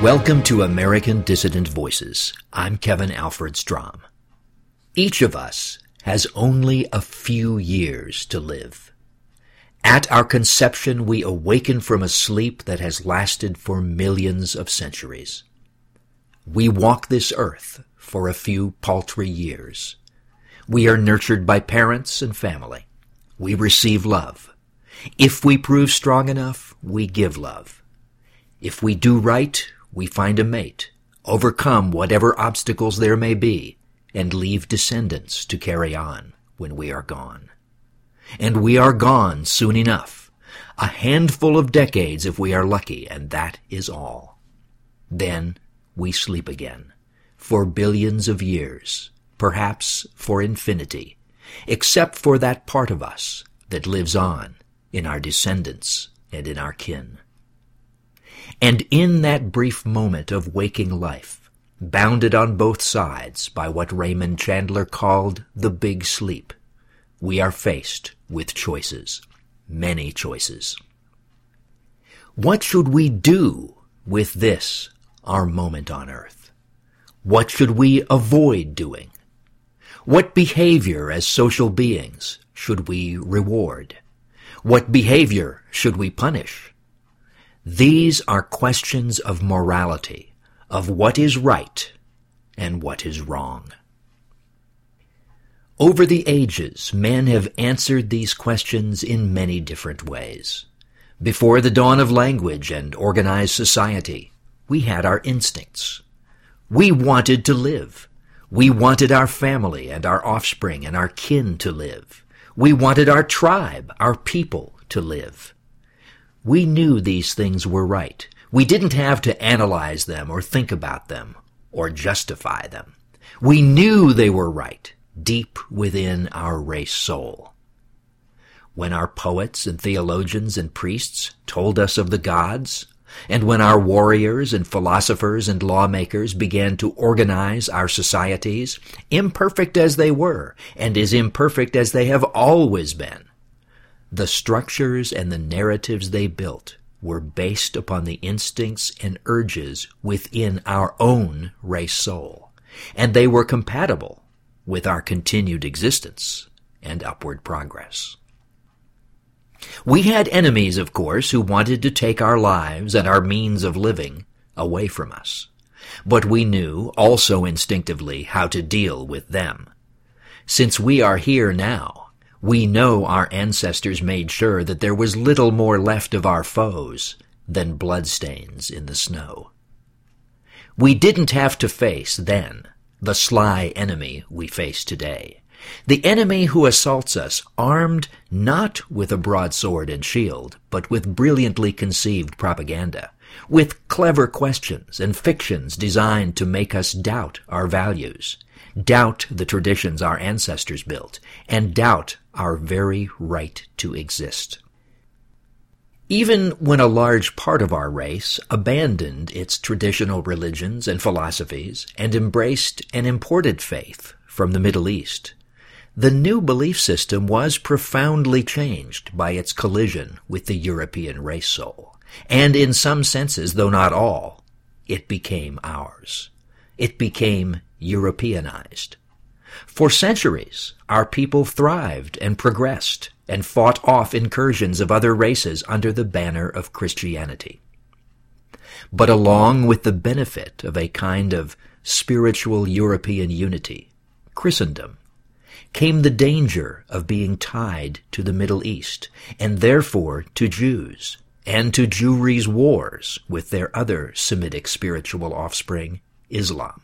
Welcome to American Dissident Voices. I'm Kevin Alfred Strom. Each of us has only a few years to live. At our conception, we awaken from a sleep that has lasted for millions of centuries. We walk this earth for a few paltry years. We are nurtured by parents and family. We receive love. If we prove strong enough, we give love. If we do right, we find a mate, overcome whatever obstacles there may be, and leave descendants to carry on when we are gone. And we are gone soon enough, a handful of decades if we are lucky, and that is all. Then we sleep again, for billions of years, perhaps for infinity, except for that part of us that lives on in our descendants and in our kin. And in that brief moment of waking life, bounded on both sides by what Raymond Chandler called the big sleep, we are faced with choices, many choices. What should we do with this, our moment on earth? What should we avoid doing? What behavior as social beings should we reward? What behavior should we punish? These are questions of morality, of what is right and what is wrong. Over the ages, men have answered these questions in many different ways. Before the dawn of language and organized society, we had our instincts. We wanted to live. We wanted our family and our offspring and our kin to live. We wanted our tribe, our people, to live. We knew these things were right. We didn't have to analyze them or think about them or justify them. We knew they were right, deep within our race soul. When our poets and theologians and priests told us of the gods, and when our warriors and philosophers and lawmakers began to organize our societies, imperfect as they were, and as imperfect as they have always been, the structures and the narratives they built were based upon the instincts and urges within our own race soul, and they were compatible with our continued existence and upward progress. We had enemies, of course, who wanted to take our lives and our means of living away from us, but we knew also instinctively how to deal with them. Since we are here now, we know our ancestors made sure that there was little more left of our foes than bloodstains in the snow. We didn't have to face then the sly enemy we face today, the enemy who assaults us armed not with a broadsword and shield, but with brilliantly conceived propaganda, with clever questions and fictions designed to make us doubt our values, doubt the traditions our ancestors built, and doubt our very right to exist. Even when a large part of our race abandoned its traditional religions and philosophies and embraced an imported faith from the Middle East, the new belief system was profoundly changed by its collision with the European race soul, and in some senses, though not all, it became ours. It became Europeanized. For centuries, our people thrived and progressed and fought off incursions of other races under the banner of Christianity. But along with the benefit of a kind of spiritual European unity, Christendom, came the danger of being tied to the Middle East, and therefore to Jews, and to Jewry's wars with their other Semitic spiritual offspring, Islam.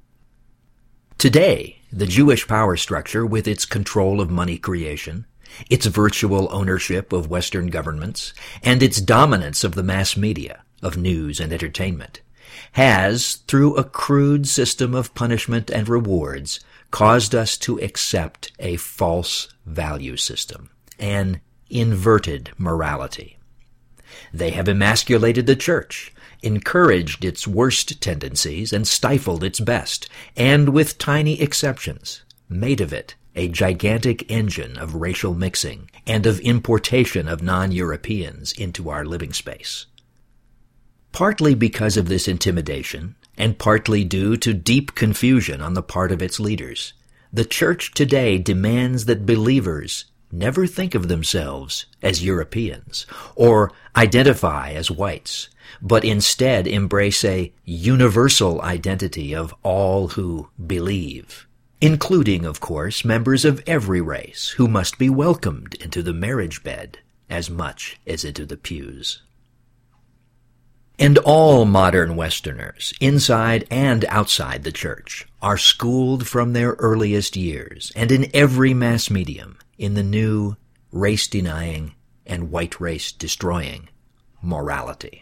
Today, the Jewish power structure, with its control of money creation, its virtual ownership of Western governments, and its dominance of the mass media, of news and entertainment, has, through a crude system of punishment and rewards, caused us to accept a false value system, an inverted morality. They have emasculated the church, encouraged its worst tendencies, and stifled its best, and with tiny exceptions, made of it a gigantic engine of racial mixing and of importation of non-Europeans into our living space. Partly because of this intimidation, and partly due to deep confusion on the part of its leaders, the Church today demands that believers never think of themselves as Europeans or identify as whites, but instead embrace a universal identity of all who believe, including, of course, members of every race who must be welcomed into the marriage bed as much as into the pews. And all modern Westerners, inside and outside the Church, are schooled from their earliest years and in every mass medium in the new race-denying and white race-destroying morality.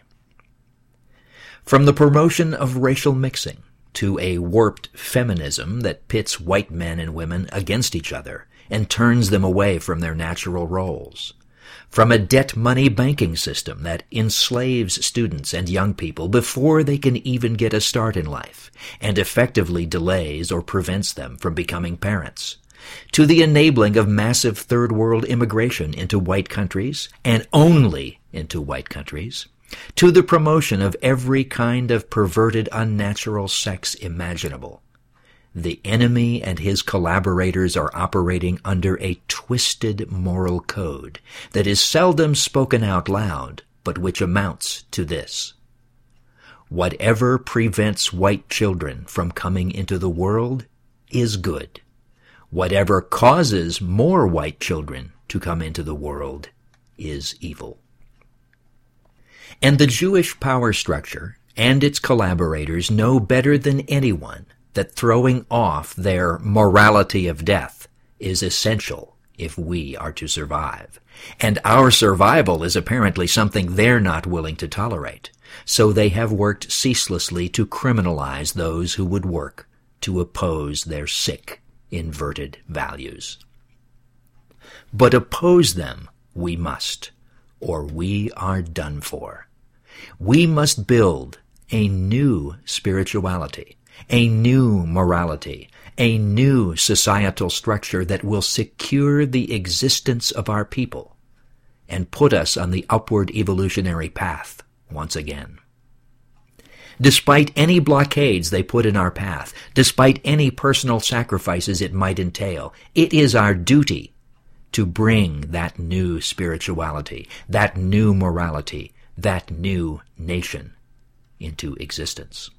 From the promotion of racial mixing to a warped feminism that pits white men and women against each other and turns them away from their natural roles, from a debt-money banking system that enslaves students and young people before they can even get a start in life and effectively delays or prevents them from becoming parents, to the enabling of massive third-world immigration into white countries and only into white countries, to the promotion of every kind of perverted, unnatural sex imaginable. The enemy and his collaborators are operating under a twisted moral code that is seldom spoken out loud, but which amounts to this: whatever prevents white children from coming into the world is good. Whatever causes more white children to come into the world is evil. And the Jewish power structure and its collaborators know better than anyone that throwing off their morality of death is essential if we are to survive. And our survival is apparently something they're not willing to tolerate. So they have worked ceaselessly to criminalize those who would work to oppose their sick, inverted values. But oppose them we must, or we are done for. We must build a new spirituality, a new morality, a new societal structure that will secure the existence of our people and put us on the upward evolutionary path once again. Despite any blockades they put in our path, despite any personal sacrifices it might entail, it is our duty to bring that new spirituality, that new morality, that new nation into existence.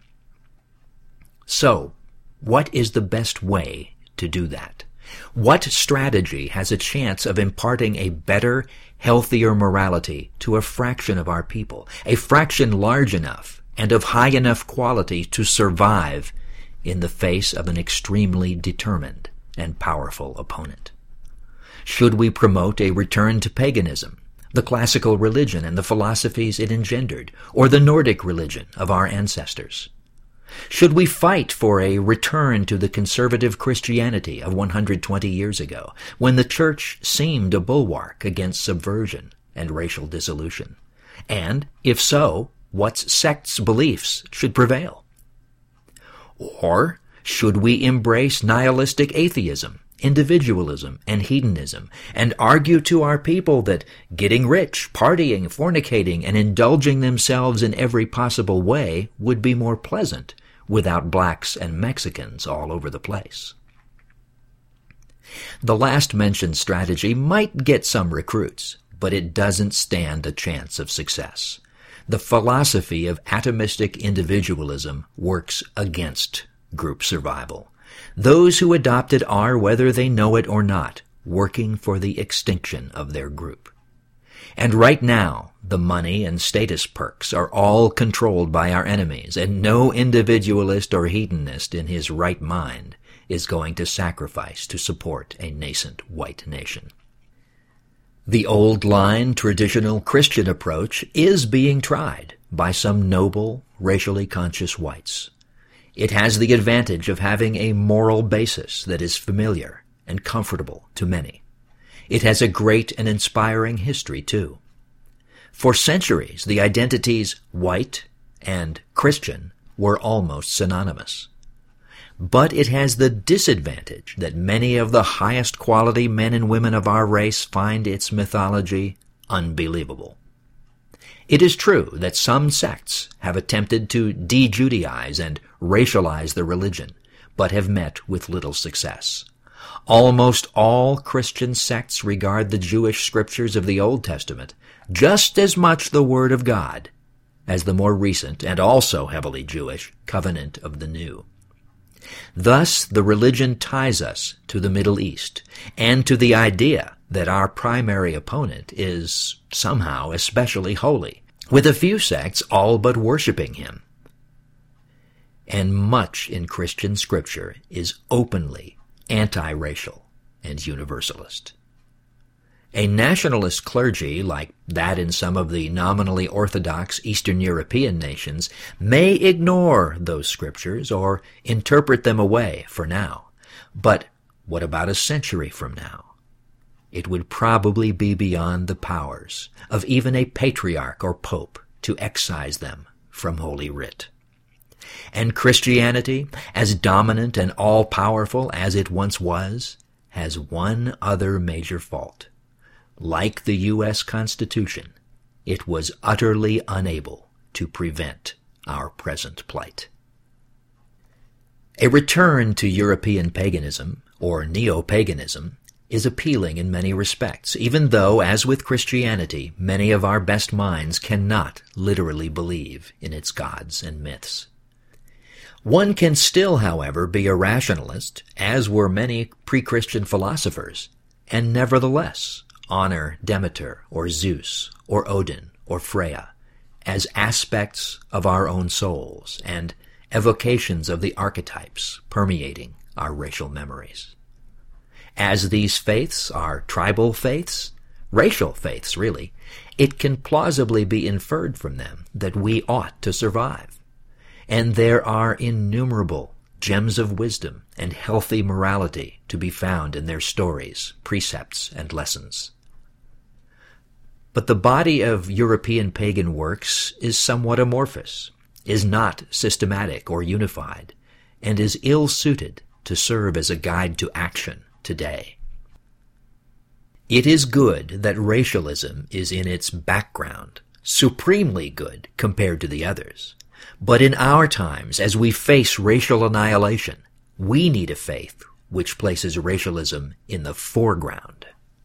So, what is the best way to do that? What strategy has a chance of imparting a better, healthier morality to a fraction of our people, a fraction large enough and of high enough quality to survive in the face of an extremely determined and powerful opponent? Should we promote a return to paganism, the classical religion and the philosophies it engendered, or the Nordic religion of our ancestors? Should we fight for a return to the conservative Christianity of 120 years ago, when the Church seemed a bulwark against subversion and racial dissolution? And, if so, what sects' beliefs should prevail? Or should we embrace nihilistic atheism, individualism, and hedonism, and argue to our people that getting rich, partying, fornicating, and indulging themselves in every possible way would be more pleasant without blacks and Mexicans all over the place? The last-mentioned strategy might get some recruits, but it doesn't stand a chance of success. The philosophy of atomistic individualism works against group survival. Those who adopt it are, whether they know it or not, working for the extinction of their group. And right now, the money and status perks are all controlled by our enemies, and no individualist or hedonist in his right mind is going to sacrifice to support a nascent white nation. The old-line, traditional Christian approach is being tried by some noble, racially conscious whites. It has the advantage of having a moral basis that is familiar and comfortable to many. It has a great and inspiring history, too. For centuries, the identities white and Christian were almost synonymous. But it has the disadvantage that many of the highest quality men and women of our race find its mythology unbelievable. It is true that some sects have attempted to de-Judaize and racialize the religion, but have met with little success. Almost all Christian sects regard the Jewish scriptures of the Old Testament just as much the Word of God as the more recent and also heavily Jewish covenant of the New. Thus, the religion ties us to the Middle East and to the idea that our primary opponent is somehow especially holy, with a few sects all but worshiping him. And much in Christian scripture is openly anti-racial and universalist. A nationalist clergy, like that in some of the nominally Orthodox Eastern European nations, may ignore those scriptures or interpret them away for now. But what about a century from now? It would probably be beyond the powers of even a patriarch or pope to excise them from Holy Writ. And Christianity, as dominant and all-powerful as it once was, has one other major fault. Like the U.S. Constitution, it was utterly unable to prevent our present plight. A return to European paganism, or neo-paganism, is appealing in many respects, even though, as with Christianity, many of our best minds cannot literally believe in its gods and myths. One can still, however, be a rationalist, as were many pre-Christian philosophers, and nevertheless honor Demeter or Zeus or Odin or Freya as aspects of our own souls and evocations of the archetypes permeating our racial memories. As these faiths are tribal faiths, racial faiths really, it can plausibly be inferred from them that we ought to survive. And there are innumerable gems of wisdom and healthy morality to be found in their stories, precepts, and lessons. But the body of European pagan works is somewhat amorphous, is not systematic or unified, and is ill-suited to serve as a guide to action today. It is good that racialism is in its background, supremely good compared to the others. But in our times, as we face racial annihilation, we need a faith which places racialism in the foreground.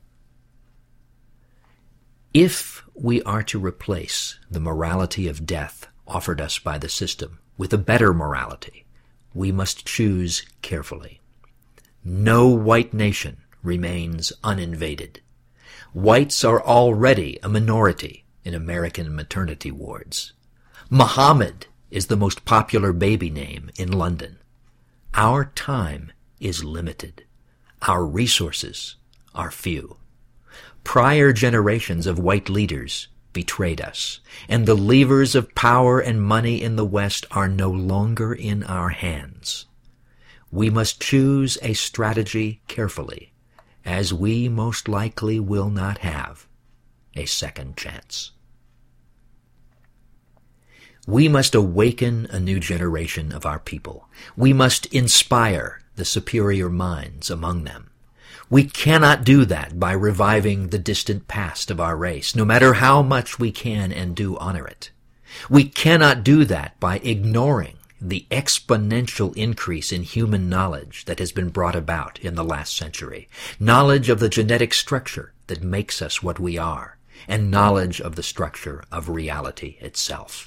If we are to replace the morality of death offered us by the system with a better morality, we must choose carefully. No white nation remains uninvaded. Whites are already a minority in American maternity wards. Muhammad is the most popular baby name in London. Our time is limited. Our resources are few. Prior generations of white leaders betrayed us, and the levers of power and money in the West are no longer in our hands. We must choose a strategy carefully, as we most likely will not have a second chance. We must awaken a new generation of our people. We must inspire the superior minds among them. We cannot do that by reviving the distant past of our race, no matter how much we can and do honor it. We cannot do that by ignoring the exponential increase in human knowledge that has been brought about in the last century. Knowledge of the genetic structure that makes us what we are, and knowledge of the structure of reality itself.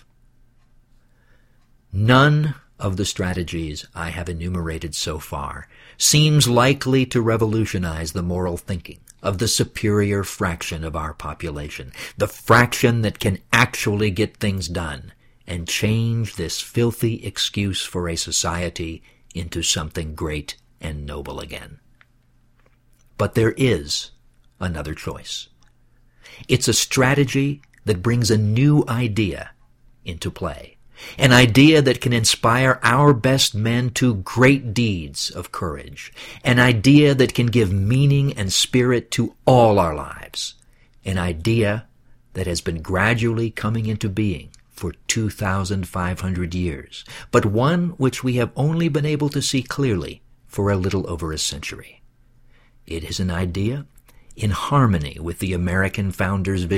None of the strategies I have enumerated so far seems likely to revolutionize the moral thinking of the superior fraction of our population, the fraction that can actually get things done and change this filthy excuse for a society into something great and noble again. But there is another choice. It's a strategy that brings a new idea into play. An idea that can inspire our best men to great deeds of courage. An idea that can give meaning and spirit to all our lives. An idea that has been gradually coming into being for 2,500 years, but one which we have only been able to see clearly for a little over a century. It is an idea in harmony with the American founders' vision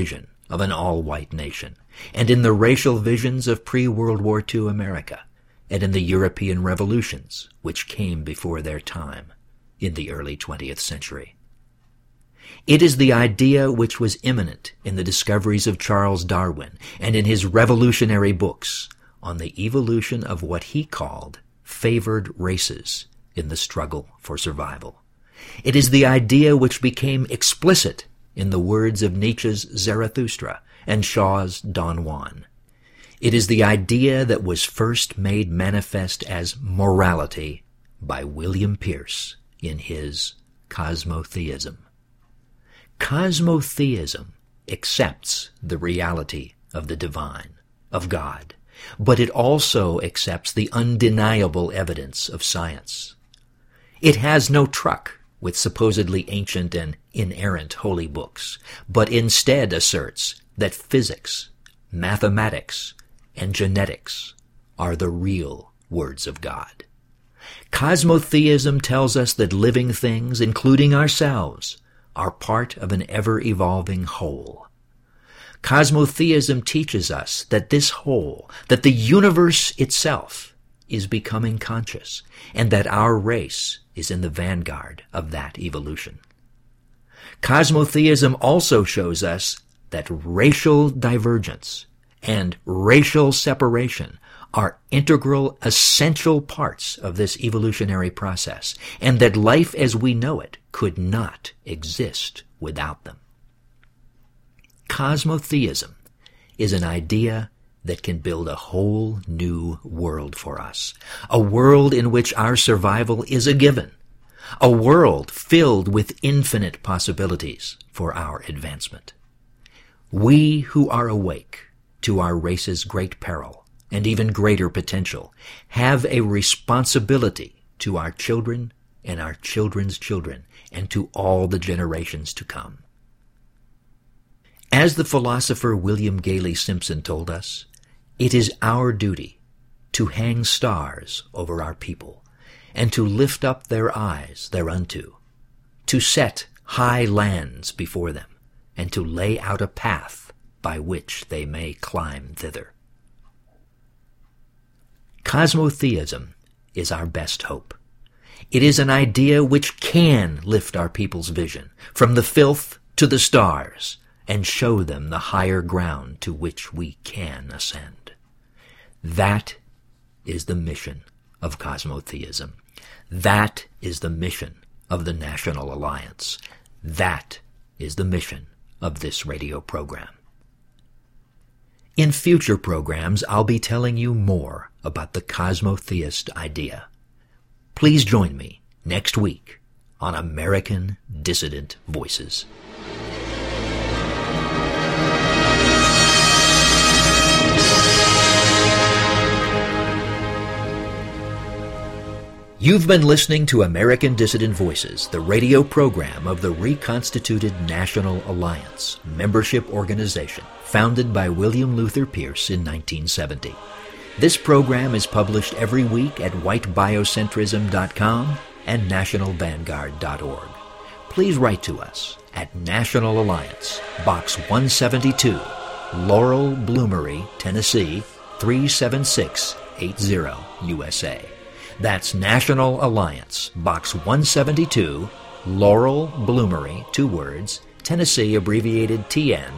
of an all-white nation, and in the racial visions of pre-World War II America, and in the European revolutions which came before their time in the early 20th century. It is the idea which was imminent in the discoveries of Charles Darwin and in his revolutionary books on the evolution of what he called favored races in the struggle for survival. It is the idea which became explicit in the words of Nietzsche's Zarathustra and Shaw's Don Juan. It is the idea that was first made manifest as morality by William Pierce in his Cosmotheism. Cosmotheism accepts the reality of the divine, of God, but it also accepts the undeniable evidence of science. It has no truck with supposedly ancient and inerrant holy books, but instead asserts that physics, mathematics, and genetics are the real words of God. Cosmotheism tells us that living things, including ourselves, are part of an ever-evolving whole. Cosmotheism teaches us that this whole, that the universe itself, is becoming conscious, and that our race is in the vanguard of that evolution. Cosmotheism also shows us that racial divergence and racial separation are integral, essential parts of this evolutionary process, and that life as we know it could not exist without them. Cosmotheism is an idea that can build a whole new world for us, a world in which our survival is a given, a world filled with infinite possibilities for our advancement. We who are awake to our race's great peril and even greater potential have a responsibility to our children and our children's children and to all the generations to come. As the philosopher William Gailey Simpson told us, it is our duty to hang stars over our people and to lift up their eyes thereunto, to set high lands before them, and to lay out a path by which they may climb thither. Cosmotheism is our best hope. It is an idea which can lift our people's vision from the filth to the stars and show them the higher ground to which we can ascend. That is the mission of Cosmotheism. That is the mission of the National Alliance. That is the mission of this radio program. In future programs, I'll be telling you more about the cosmotheist idea. Please join me next week on American Dissident Voices. You've been listening to American Dissident Voices, the radio program of the reconstituted National Alliance, membership organization founded by William Luther Pierce in 1970. This program is published every week at whitebiocentrism.com and nationalvanguard.org. Please write to us at National Alliance, Box 172, Laurel, Bloomery, Tennessee, 37680, USA. That's National Alliance, Box 172, Laurel, Bloomery, 2 words, Tennessee, abbreviated TN,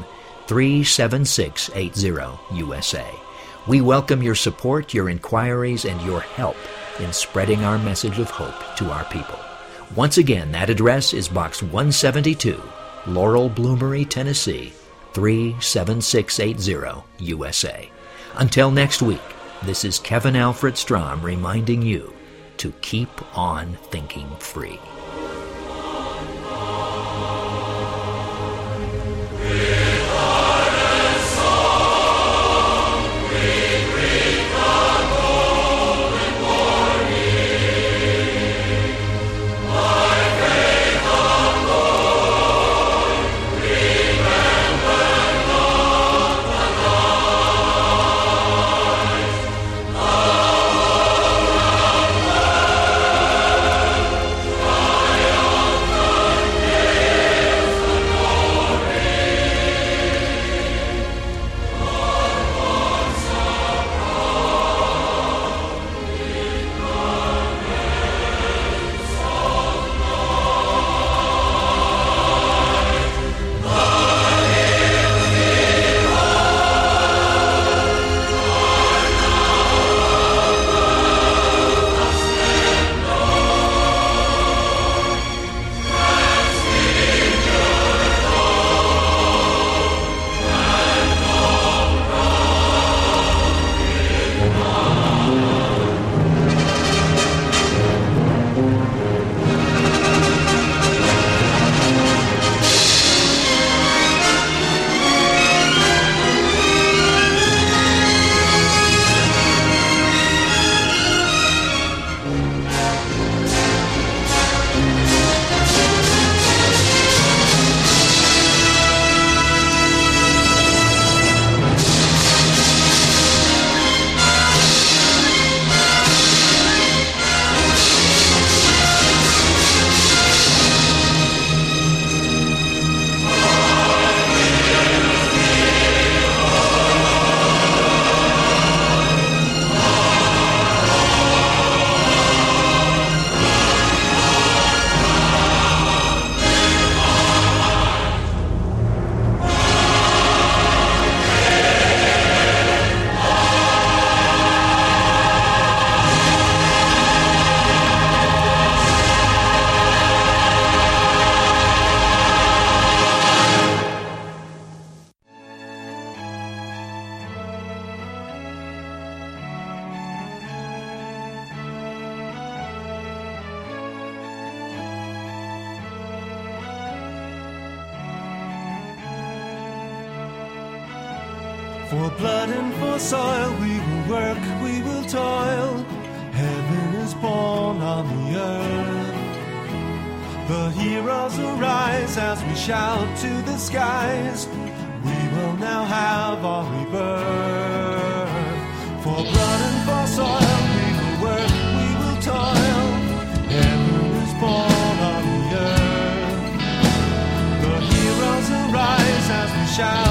37680, USA. We welcome your support, your inquiries, and your help in spreading our message of hope to our people. Once again, that address is Box 172, Laurel, Bloomery, Tennessee, 37680, USA. Until next week, this is Kevin Alfred Strom reminding you to keep on thinking free. For blood and for soil we will work, we will toil. Heaven is born on the earth. The heroes arise as we shout to the skies. We will now have our rebirth. For blood and for soil we will work, we will toil. Heaven is born on the earth. The heroes arise as we shout